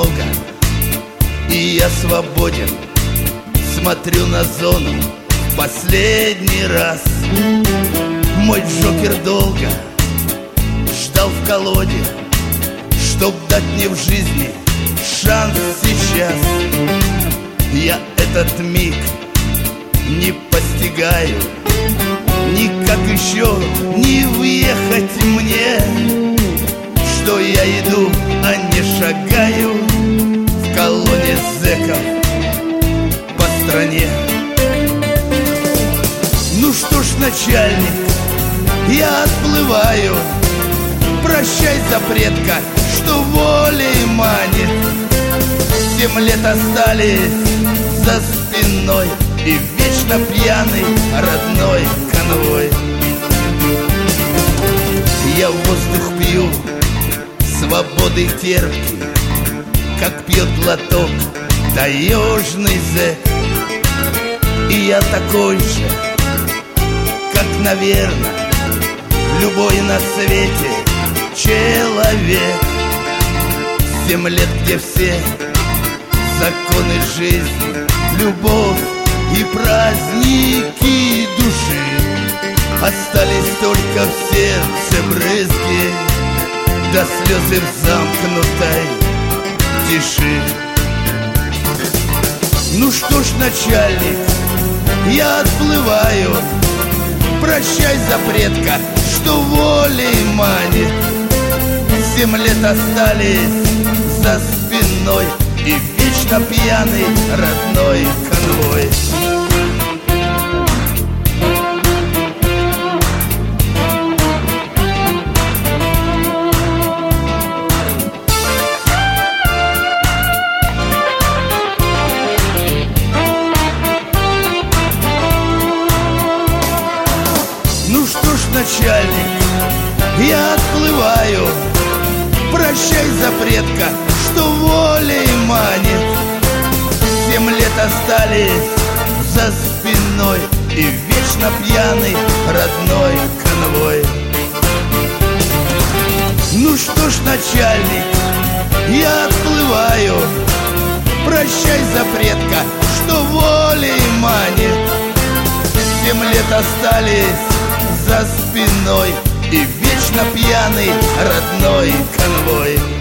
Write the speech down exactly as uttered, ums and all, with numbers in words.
много, и я свободен. Смотрю на зону в последний раз. Мой Джокер долго ждал в колоде, чтоб дать мне в жизни шанс сейчас. Я этот миг не постигаю, никак еще не въехать мне, что я иду, а не шагаю в колонне зэков по стране. Ну что ж, начальник, я отплываю. Прощай, запретка, что волей манит. Семь лет остались за спиной, и вечно пьяный родной конвой. Я воздух пью, свободы терпкий, как пьет глоток таежный зэк. И я такой же, как, наверное, любой на свете человек. Семь лет, где все законы жизни, любовь и праздники души, остались только в сердце брызги, да слезы в замкнутой тиши. Ну что ж, начальник, я отплываю. Прощай, запретка, что волей манит. Семь лет остались за спиной, и вечно пьяный родной конвой. Ну что ж, начальник, я отплываю. Прощай, запретка, что волей манит. Семь лет остались за спиной, и вечно пьяный родной конвой. Ну что ж, начальник, я отплываю. Прощай, запретка, что волей манит. Семь лет остались за спиной, и вечно пьяный родной конвой.